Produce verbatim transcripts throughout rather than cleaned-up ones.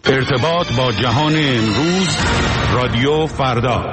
ارتباط با جهان امروز، رادیو فردا.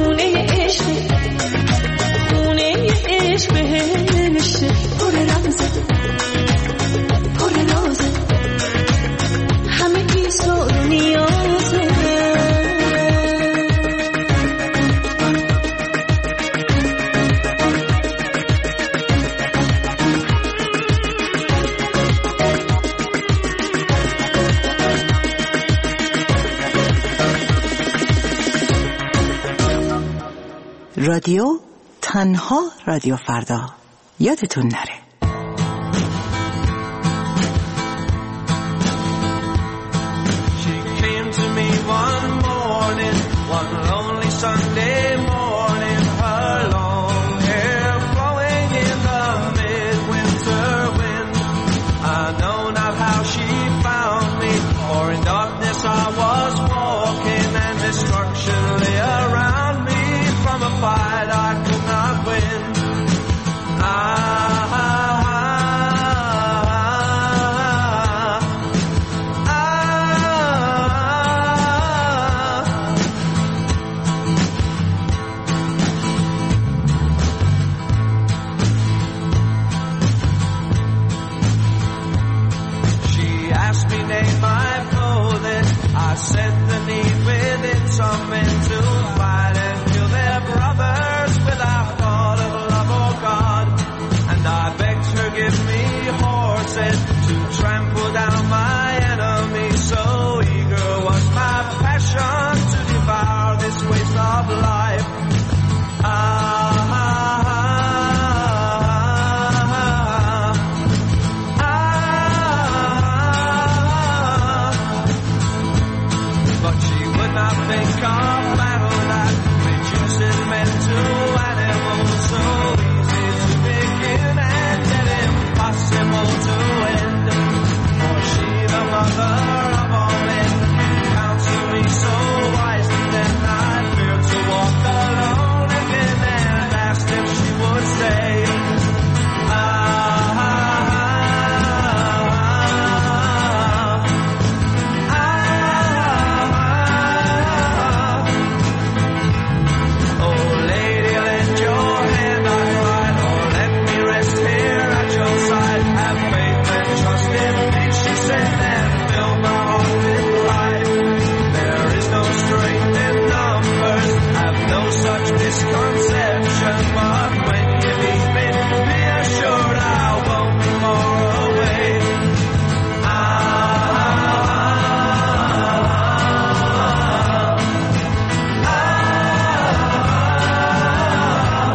عشق بهشت پر رمزه رادیو تنها رادیو فردا یادتون نره. She came to me one morning, one lonely Sunday morning, her long hair flowing in the midwinter wind. I know not how she found me, for in darkness I was walking and destruction lay around me from a fight I could not win. Ah, ah, ah, ah. She asked me name my clothing. I said the need within some men to fight and kill their brothers without thought of love or God. And I begged her give me horses to trample down my enemies. So eager was my passion to devour this waste of life. Ah, ah, ah, ah, ah. But she would not think of battle that reduces men to animals, so easy to begin and yet impossible to end. For she, the mother of all men, counseled me so wisely then I feared to walk alone again and asked if she would stay. Ah, ah, ah, ah. Oh, lady, lend your hand, I cried, or let me rest here at your side. Have faith and trust in me, she said, and fill my heart with life. There is no strength in numbers, have no such misconception, but when you meet me, be assured I won't be far away. Ah, ah, ah.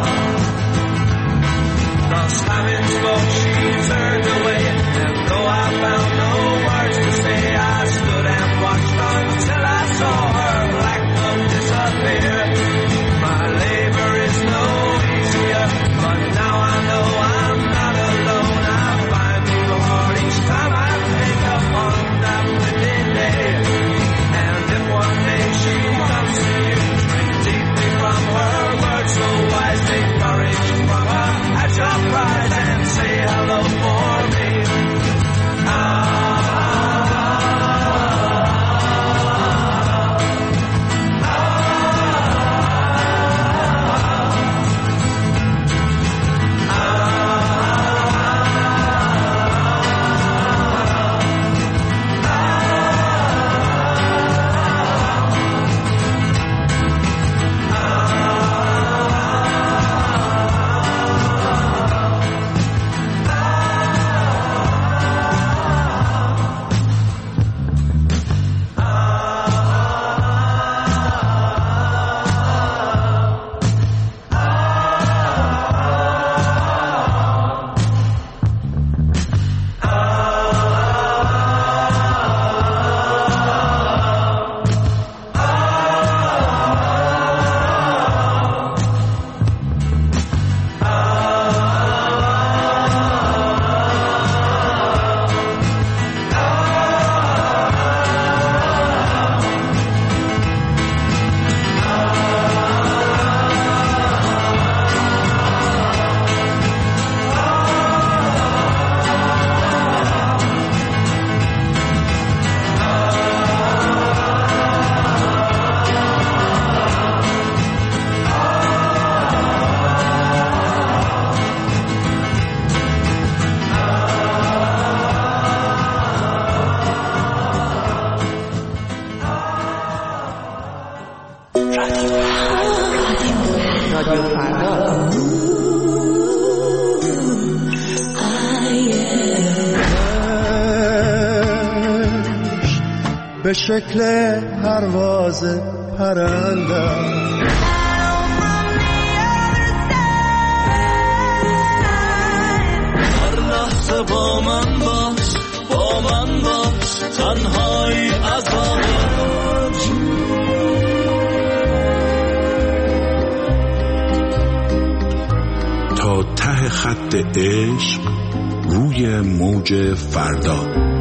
Thus having spoke, she turned away, and though I found no words to say, I stood and watched until I saw her black cloak disappear. My labor is no easier, but now I know I'm not alone. I find new heart each time I think upon that windy day. And if one day she comes to you, drink deeply from her words so wisely, courage from her at your pride, and say hello for me. Ah, به شکل پرواز پرنده با من باش، با من باش، تنهایی از تا ته خط عشق روی موج فردا.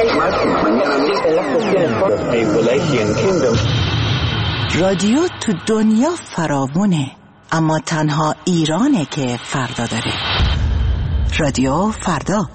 رادیو تو دنیا فراوونه، اما تنها ایرانه که فردا داره. رادیو فردا.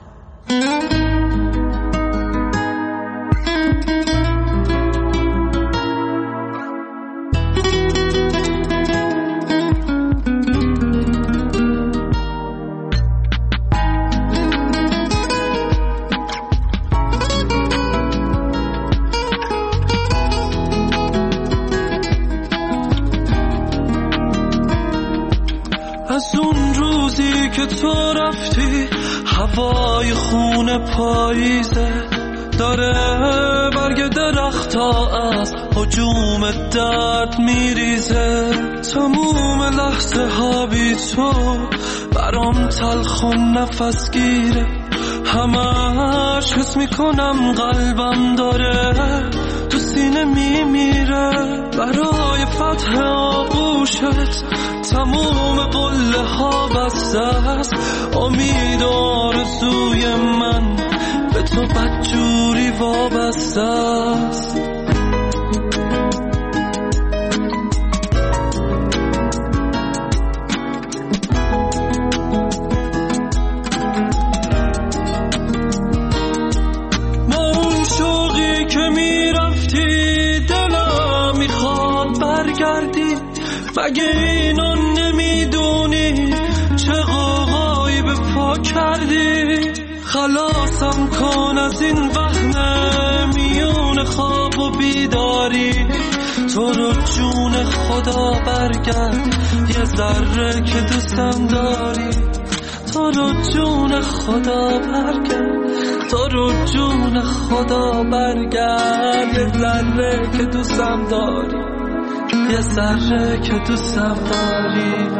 از اون روزی که تو رفتی هوای خون پاییزه داره برگ درختا از هجوم درد میریزه. تموم لحظه ها بی تو برام تلخ و نفس گیره، همش حس میکنم قلبم داره تو سینه میمیره. برای فتح آغوشت تموم قله ها بسته است، امید و آرزوی من به تو بدجوری وابسته است. با اون شوقی که میرفتی دلم میخواد برگردی، مگه اینو نمیدونی چه غوغایی به پا کردی؟ خلاصم کن از این وهم میون خواب و بیداری، تو رو جون خدا برگرد یه ذره که دوستم داری. تو رو جون خدا برگرد، تو رو جون خدا برگرد یه ذره که دوستم داری، یه ذره که دوستم داری.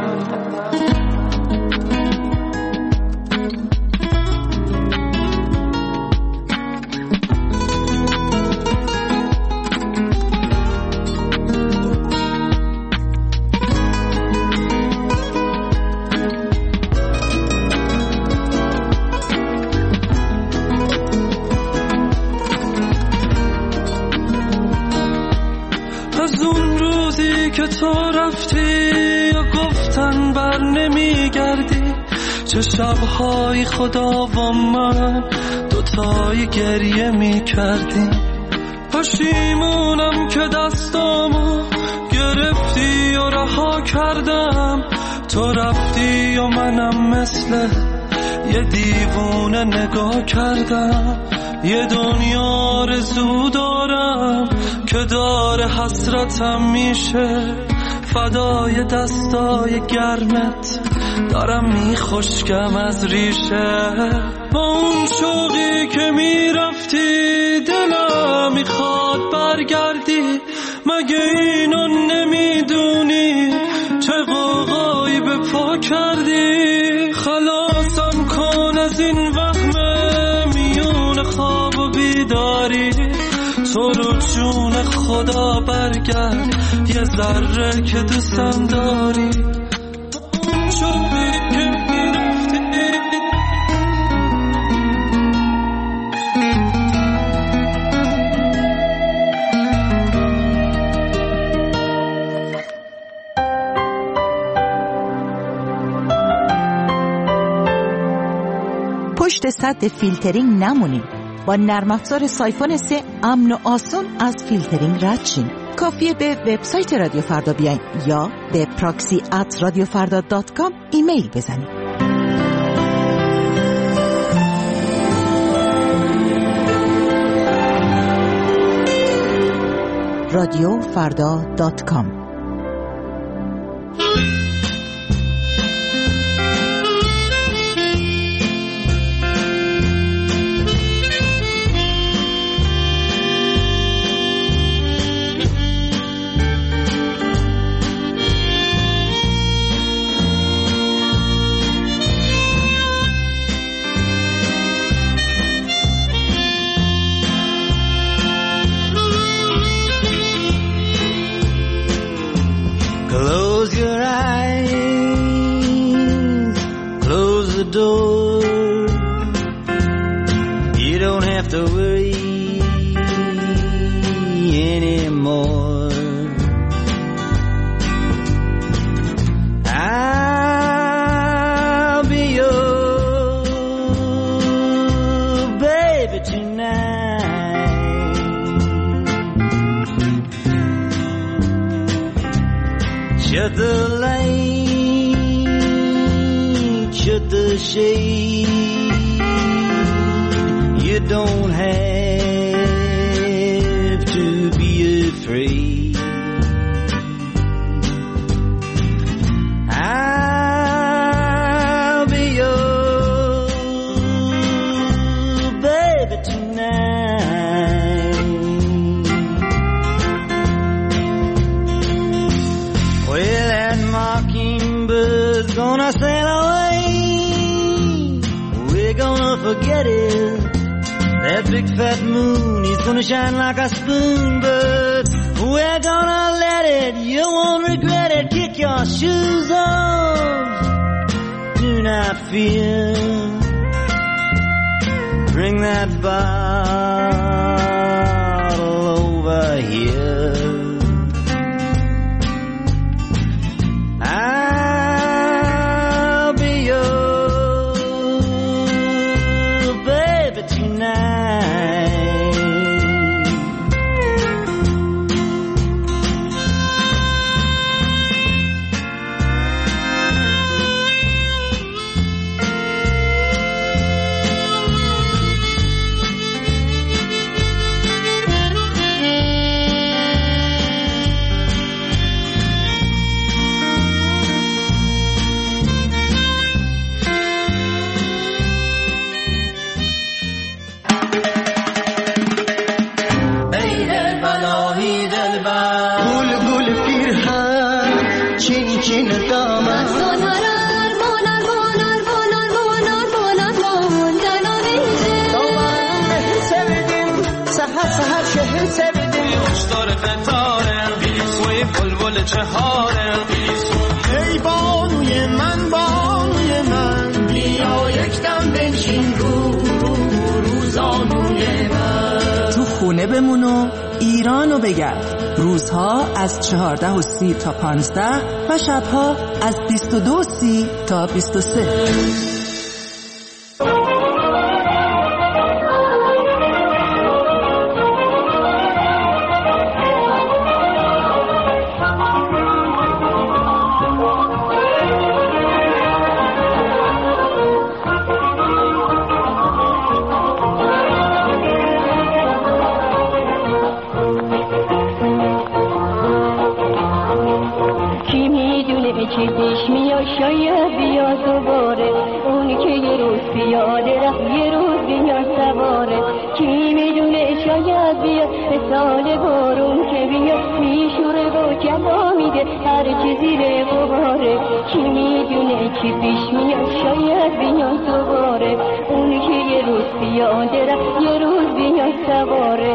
از اون روزی که تو رفتی یا گفتن بر نمیگردی، چه شبهای خدا و من دوتایی گریه میکردیم. پشیمونم که دستامو گرفتی و رها کردم، تو رفتی و منم مثل یه دیوونه نگاه کردم. یه دنیا آرزو دارم که داره حسرتم میشه، فدای دستای گرمت دارم میخشکم از ریشه. با اون شوقی که میرفتی دلم میخواد برگردی، مگه اینو نمیدونی چه غوغایی به پا کردی؟ خلاصم کن از این وهم میون خواب و بیداری، تو رو جون خدا برگرد یه ذره که دوستم داری. شوقی که میرفتی پشت سد فیلترینگ نمونید. با نرم افزار سایفون سه امن و آسون از فیلترینگ رد شین. کافیه به وبسایت رادیو فردا بیاین یا به پراکسی ات رادیو فردا دات کام ایمیل بزنید. رادیو فردا دات کام. Close your eyes, close the door. You don't have to worry should the light, should the shade, you don't have to be afraid. I'll be your baby tonight. Well, that mockingbird's gonna sail away. We're gonna forget it. That big fat moon is gonna shine like a spoon, but we're gonna let it. You won't regret it. Kick your shoes off. Do not fear. Bring that bottle over here. I'll be your baby tonight. ای بانوی من بانوی من بیا یکدم بنشین رو روزانوی من. تو خونه بمون و ایرانو بگرد. روزها از چهارده و سی تا پانزده و شبها از بیست و دو و سی تا بیست و سه. شاید بیا دوباره اون که یه روز پیاده رفت یه روز بیا سواره. کی میدونه شاید بیا به سال بارون که بیا میشوره و جلا میده هر چی زیر غباره. کی میدونه چی پیش میاد شاید بیا دوباره اون که یه روز پیاده رفت یه روز بیا سواره.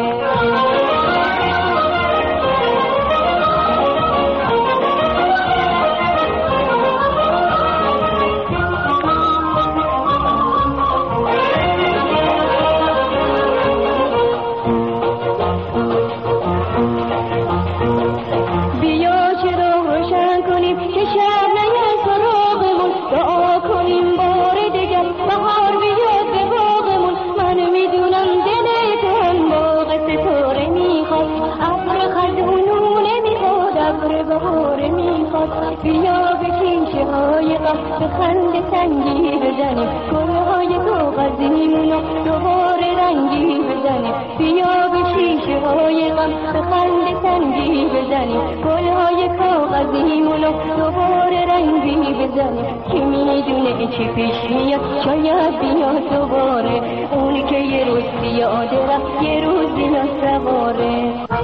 بیا به کیشه های غم به خنده سنگی بزنیم گلهای کاغذیمونو دوباره رنگی بزنیم. بیا به شیشه های غم به خنده سنگی بزنیم گلهای کاغذیمونو دوباره رنگی بزنیم. کی میدونه چی پیش میاد شاید بیا دوباره اونی که یه روز پیاده رفت یه روز بیا سواره.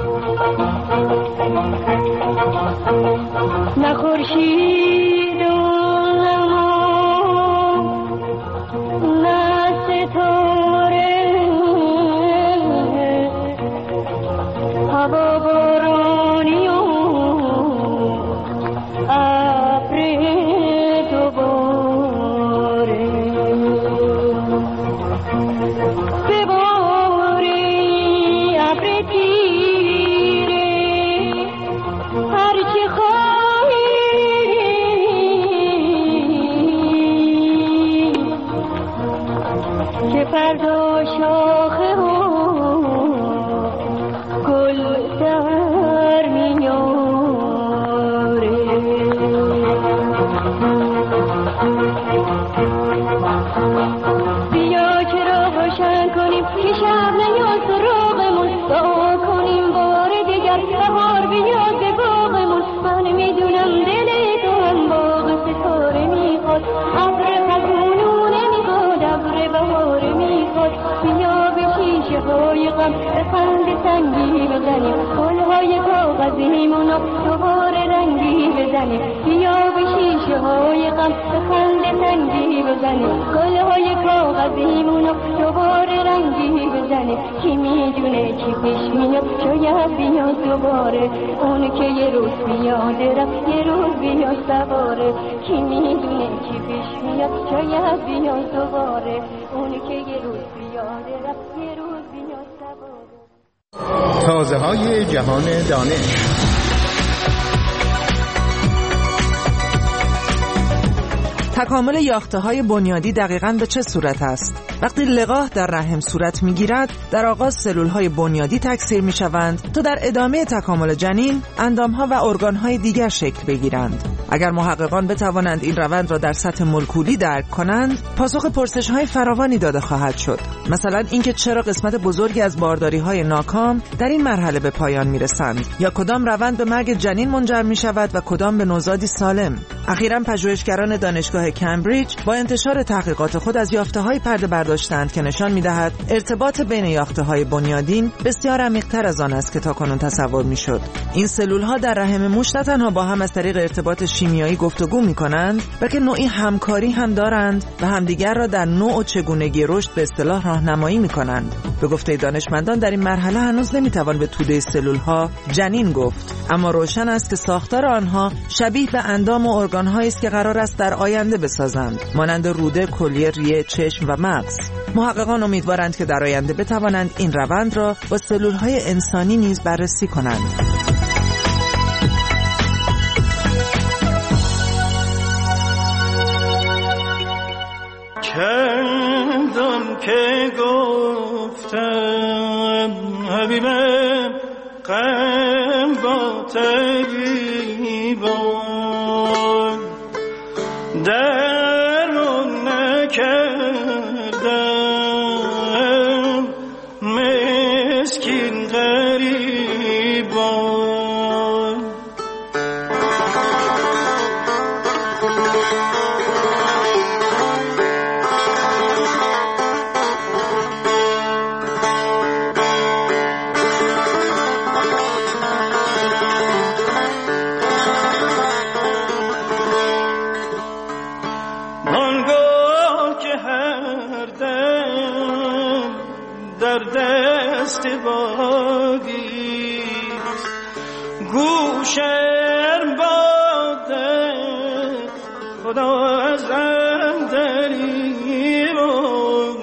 نه خورشید و نه ستاره هوا بارانی و ابر دوباره بباری ابر تیره هرچی خواهی غم به خنده سنگی بزنیم، گلهای کاغذیمونو دوباره رنگی بزنیم، بیا به شیشه های غم به خنده سنگی بزنیم، گلهای کاغذیمونو دوباره رنگی بزنیم. کی میدونه کی پیش میاد شاید بیاد دوباره، اون که یه روز بیاد رفت یه روز بیاد سواره. کی میدونه کی پیش میاد شاید بیاد دوباره، اون که یه روز بیاد رفت یه روز بیاد سواره. تازه های جهان دانش. تکامل یافته‌های بنیادی دقیقاً به چه صورت است؟ وقتی لقاح در رحم صورت می‌گیرد، در آغاز سلول‌های بنیادی تکثیر می‌شوند تا در ادامه تکامل جنین، اندام‌ها و ارگان‌های دیگر شکل بگیرند. اگر محققان بتوانند این روند را در سطح مولکولی درک کنند، پاسخ پرسش‌های فراوانی داده خواهد شد. مثلا اینکه چرا قسمت بزرگی از بارداری‌های ناکام در این مرحله به پایان می‌رسند، یا کدام روند به مرگ جنین منجر می‌شود و کدام به نوزادی سالم. اخیراً پژوهشگران دانشگاه کمبریج با انتشار تحقیقات خود از یافته‌های پرده برداشتند که نشان می‌دهد ارتباط بین یافته‌های بنیادین بسیار عمیق‌تر از آن است که تاکنون تصور می‌شد. این سلول‌ها در رحم موش نه تنها با هم از طریق ارتباط شیمیایی گفتگو می‌کنند، بلکه نوعی همکاری هم دارند و همدیگر را در نوع و چگونگی رشد به اصطلاح راهنمایی می‌کنند. به گفته دانشمندان در این مرحله هنوز نمی‌توان به توده سلول‌ها جنین گفت، اما روشن است که ساختار آنها شبیه به اندام و ارگان‌هایی است که قرار است در آینده بسازند، مانند روده، کلیه، ریه، چشم و مغز. محققان امیدوارند که در آینده بتوانند این روند را با سلول‌های انسانی نیز بررسی کنند. چندان که گفتم حبیبم غم با تریبان درمون نکردم مسکین غریبان. گوشم باده خدا ازم دریبون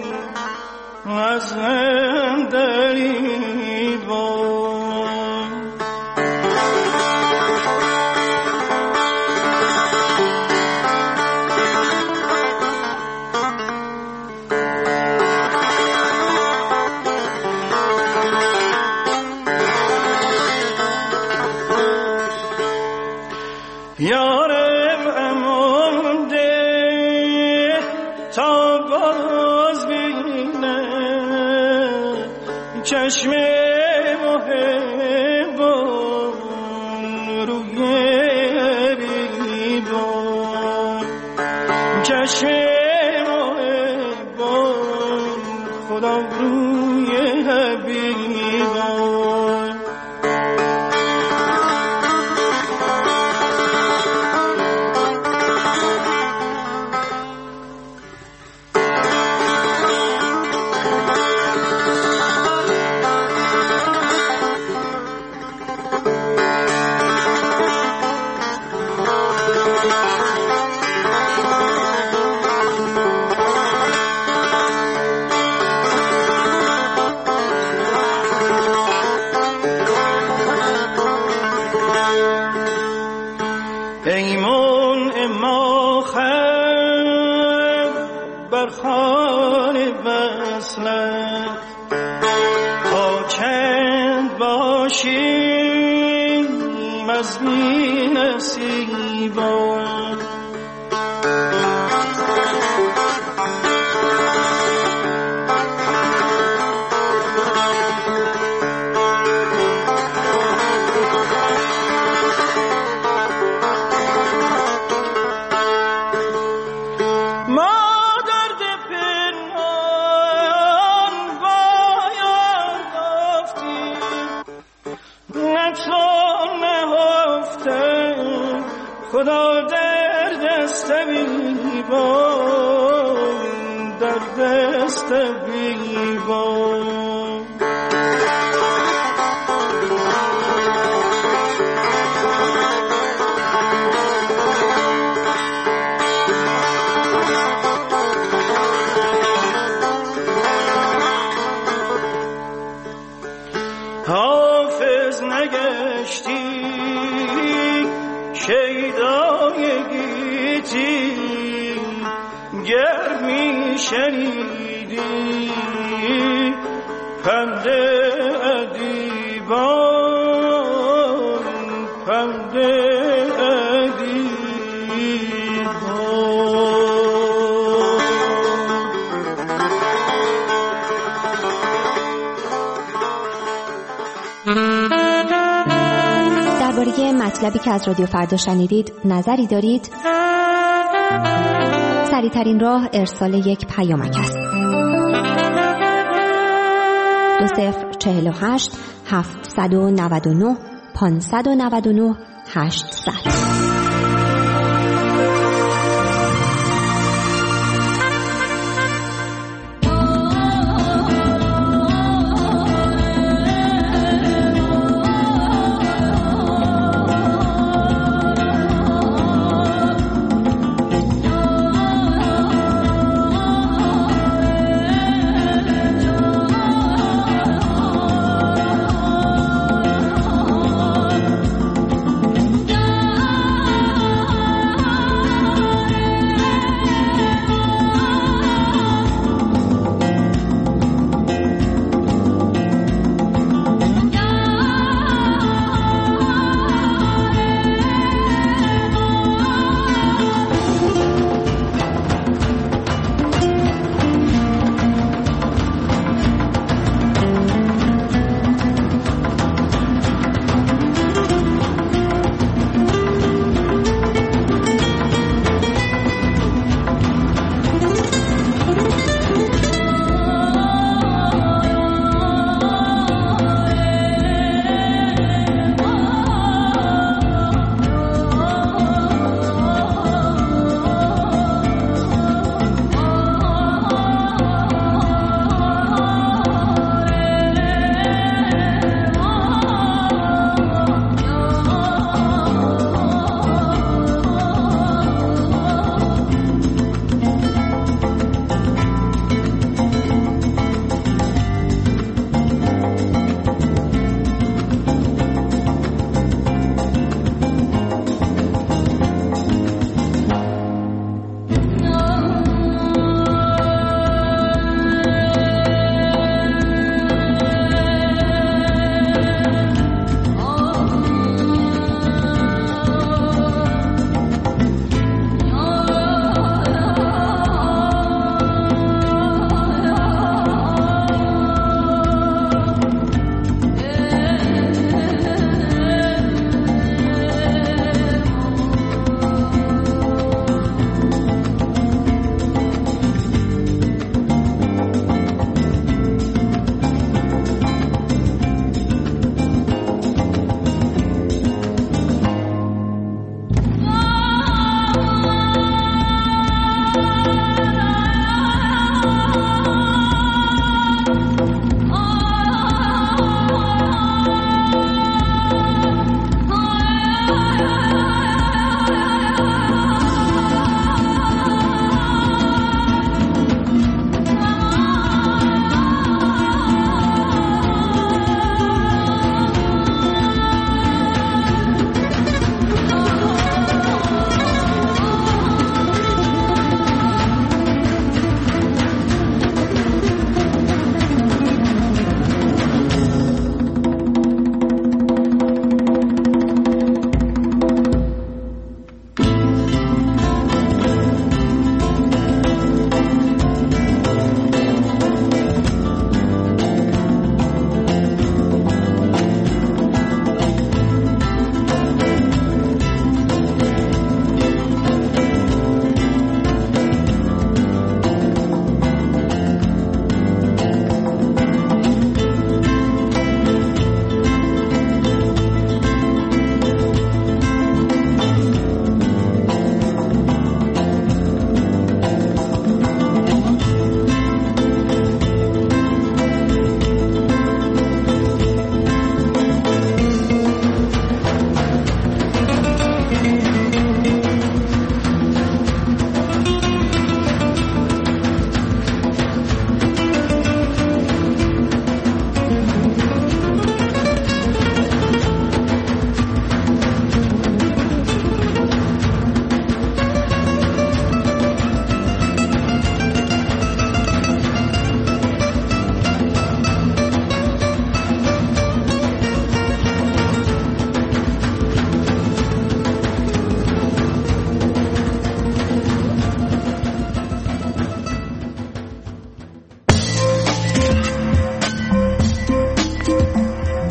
ازم دریبون. یارم امونده تا باز بینم چشم محبون روی حبیبون، چشم محبون خدا روی حبیبون. ایمون اما خم برخان وصلت تا چند باشیم از بی نصیبان. ما درد پنهان باید خدا در دست بیبان، در دست بیبان. حافظ نگشتی شیدای گیتی، گر می شنیدی پند ادیبان، پند درباره مطلبی که از رادیو فردا شنیدید نظری دارید؟ سریع‌ترین راه ارسال یک پیامک است. دو صفر چهل و هشت هفتصد و نود و نه پانصد و نود و نه هشتصد.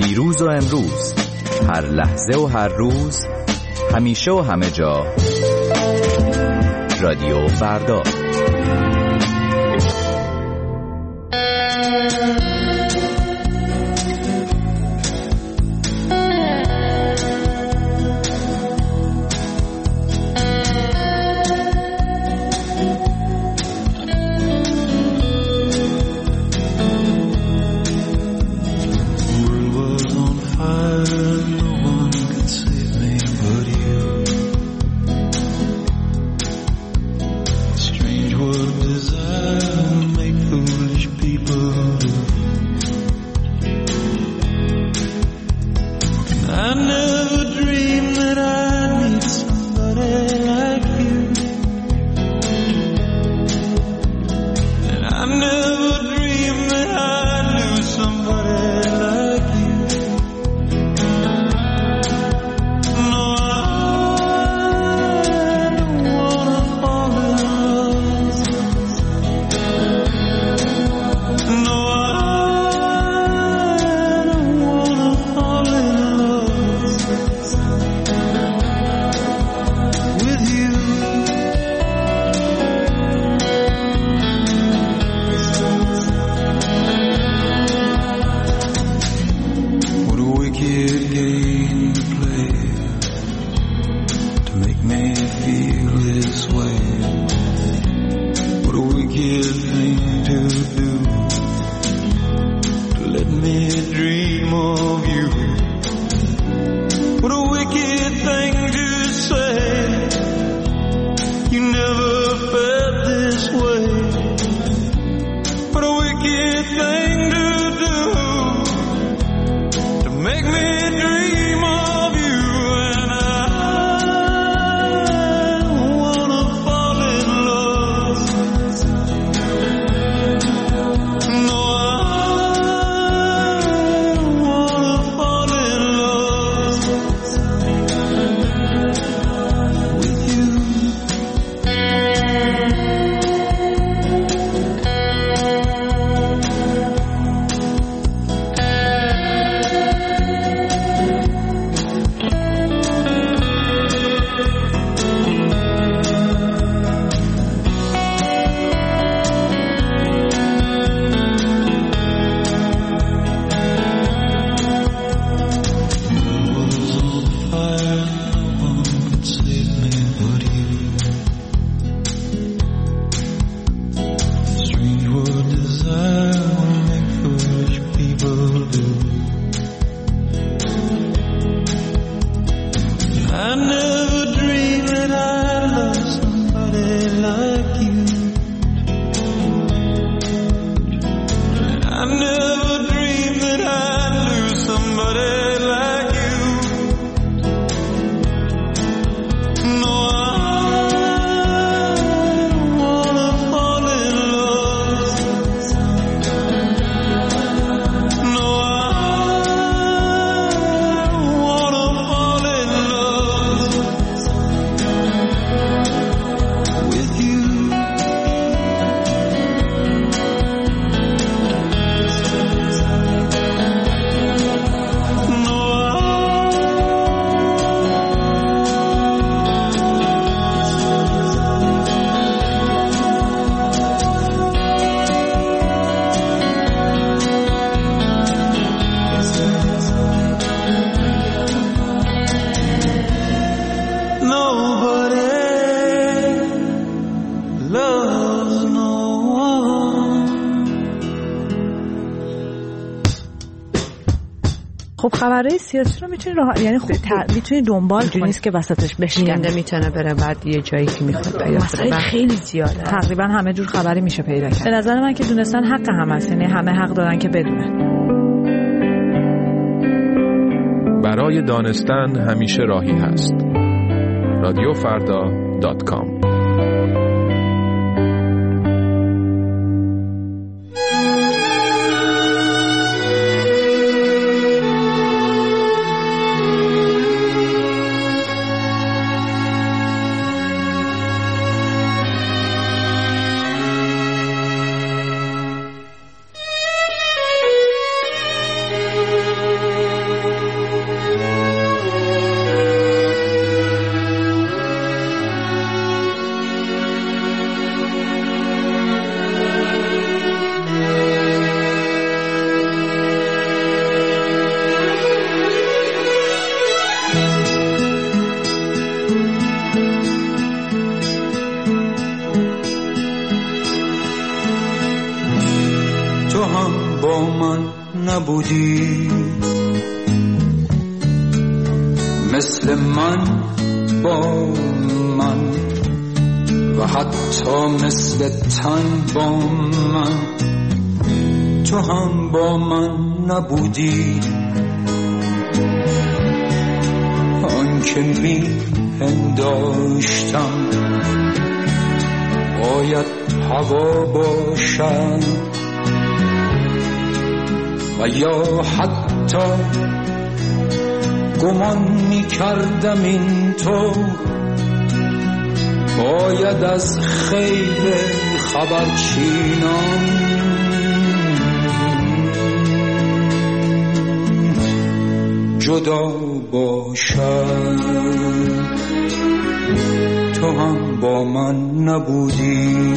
دیروز و امروز، هر لحظه و هر روز، همیشه و همه جا. رادیو فردا. خب خبرهای سیاسی رو میتونی راه یعنی خب ت... میتونی دنبال کنی، نیست که وسطش بشکنه، میتونه بره بعد یه جایی که میخواد پیدا مسائل خیلی زیاده، تقریبا همه جور خبری میشه پیدا کرد. به نظر من که دونستن حق هم هست، یعنی همه حق دارن که بدونن. برای دانستن همیشه راهی هست. رادیو فردا دات کام. نبودی، مثل من با من و حتی مثل تن با من تو هم با من نبودی. آن که می پنداشتم باید هوا باشد و یا حتی گمان می کردم این تو باید از خیل خبرچینان جدا باشد. تو هم با من نبودی،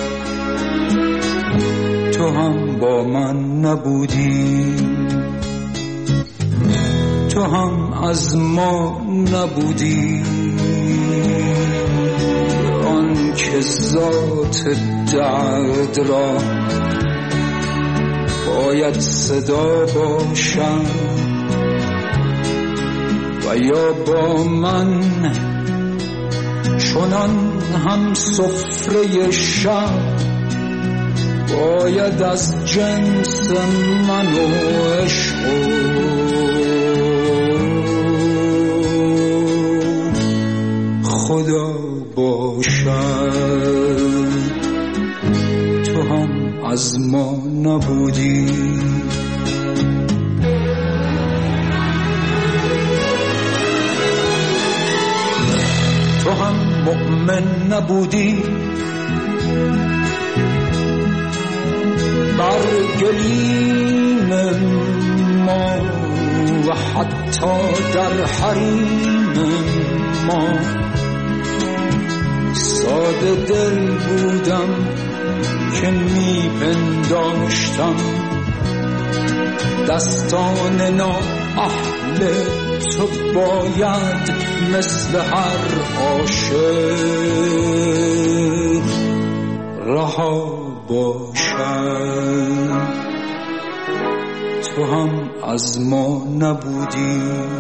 تو هم با من نبودی، تو هم از ما نبودی. آن که ذات درد را باید صدا باشد و یا با من چنان هم سفره شب باید از جنس من و عشق خدا باشد. تو هم از ما نبودی، تو هم مؤمن نبودی، بر گلیم ما و حتی در حریم ما ساده دل بودم که می پنداشتم دستان نا اهل تو باید مثل هر عاشق رها باشد. تو هم از ما نبودی،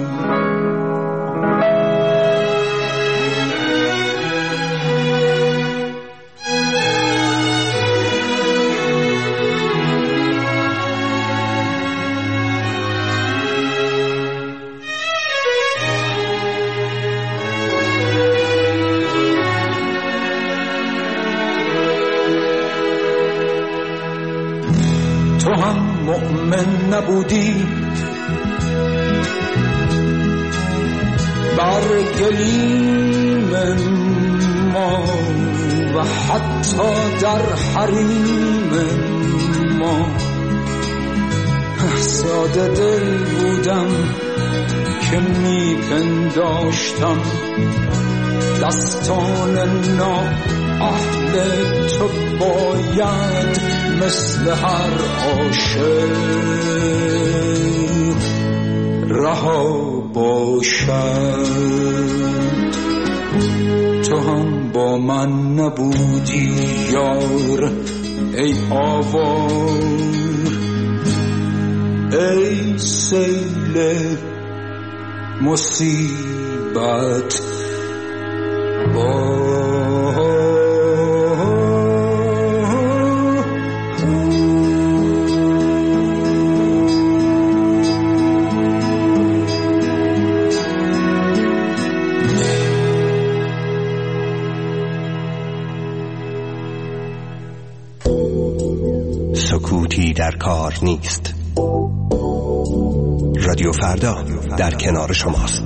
تو هم مؤمن نبودی، بر گلیم ما و حتی در حریم ما ساده دل بودم که می پنداشتم دستان نا اهل تو باید مثل هر عاشق رها باشد. تو هم با من نبودی یار ای آوار، ای سیل مصیبت با سکوتی در کار نیست. رادیو فردا در کنار شماست.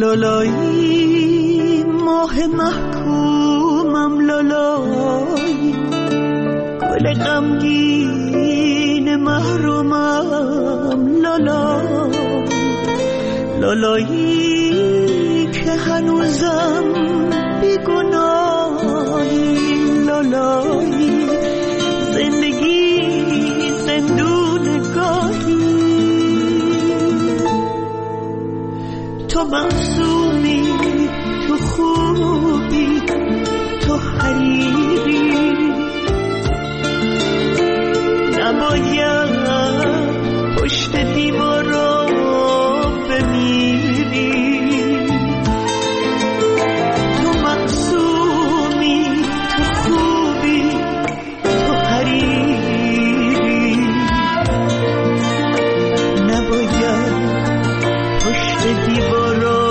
لالایی ماه محکومم لالایی گل غمگین محرومم لالایی لالایی که هنوزم بیگناهی لالایی زندگی زندونگاهی تو معصومی تو خوبی تو حریری نباید پشت دیوارا بمیری تو معصومی تو خوبی تو حریری نباید پشت دیوارا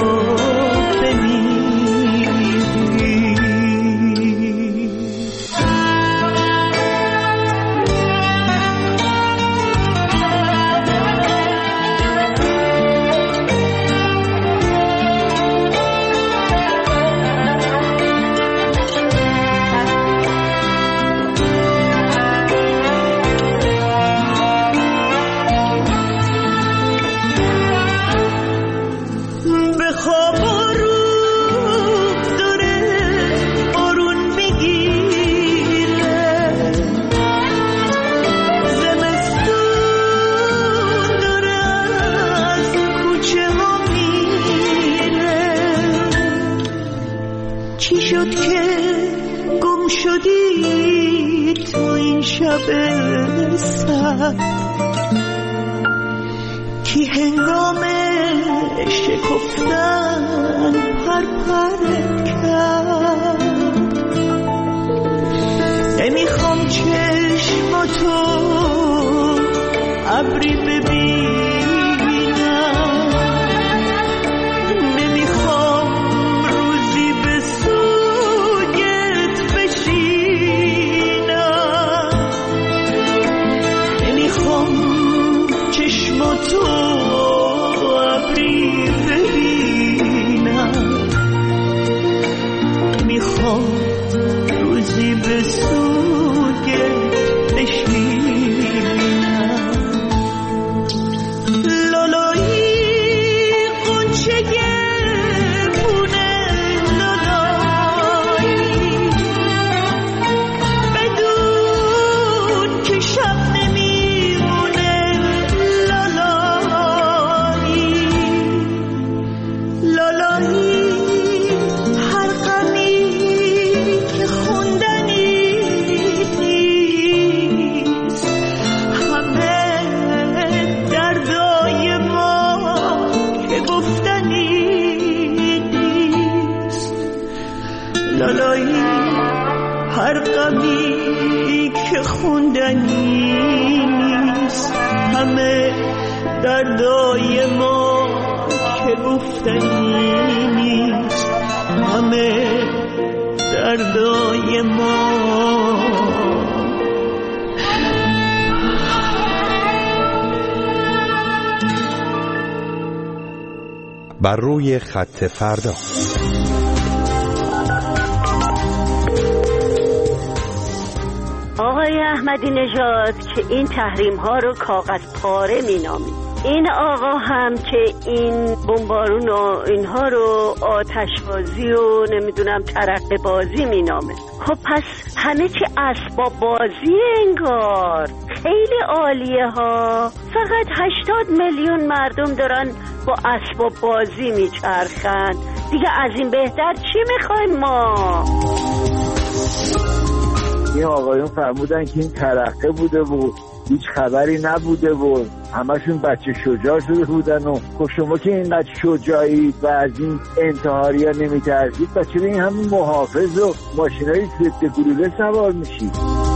کی هنگام شکفتن پر پر کرد نمیخوام چشماتو ابری ببینم نمیخوام روزی به سوگت بشینم نمیخوام چشماتو ابری ببینم میخوام روزی به سوگت بشینم لالایی قنچه پونه لالایی بدون که شب نمیمونه لالایی لالایی هر غمی که خوندنی نیست همه دردای ما که گفتنی نیست لالایی هر غمی که خوندنی نیست همه دردای ما که گفتنی نیست همه دردای ما بر روی خط فردا. آقای احمدی نژاد که این تحریم ها رو کاغذ پاره می نامید، این آقا هم که این بمبارون و اینها رو آتشبازی و نمیدونم ترقه بازی می نامه. خب پس همه چی اسباب بازی انگار. خیلی عالیه ها. فقط هشتاد میلیون مردم دارن با اسباب بازی می چرخن. دیگه از این بهتر چی میخوایم ما؟ این آقایون فرمودن که این ترقه بوده و هیچ خبری نبوده و همشون بچه شجاع شده بودن و خب شما که اینقدر شجاعید و از این انتحاری ها نمی ترسید و چرا این همین محافظ و ماشینای ضد گلوله سوار میشید؟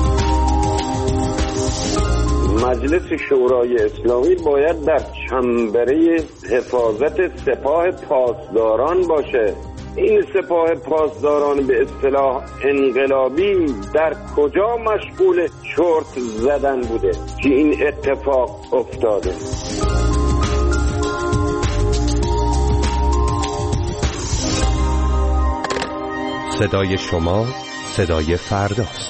مجلس شورای اسلامی باید در چنبره حفاظت سپاه پاسداران باشه. این سپاه پاسداران به اصطلاح انقلابی در کجا مشغول چرت زدن بوده که این اتفاق افتاده؟ صدای شما صدای فرداست.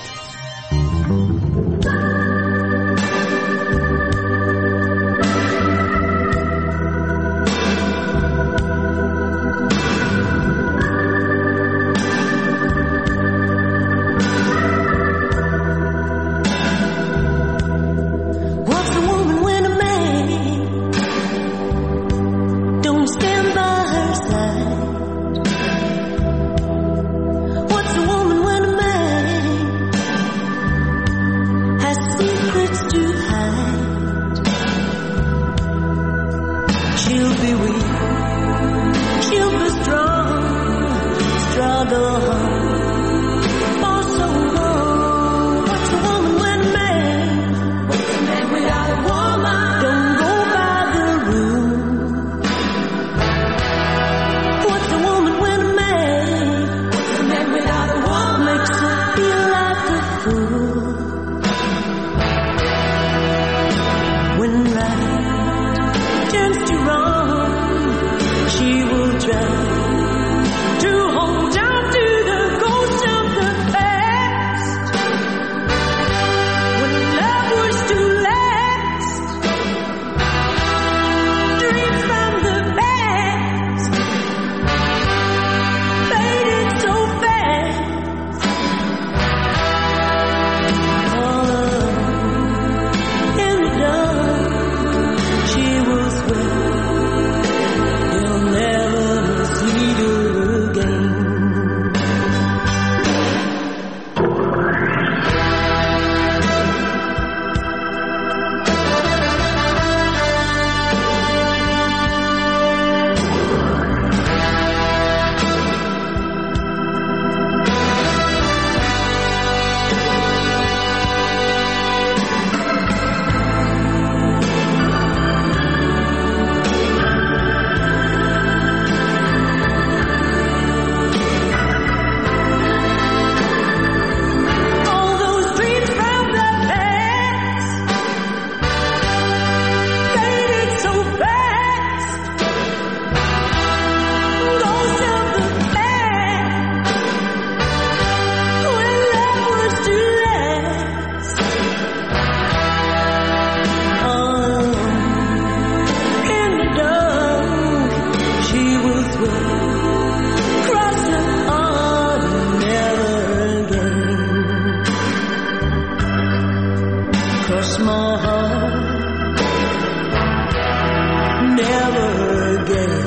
Cross my heart, never again.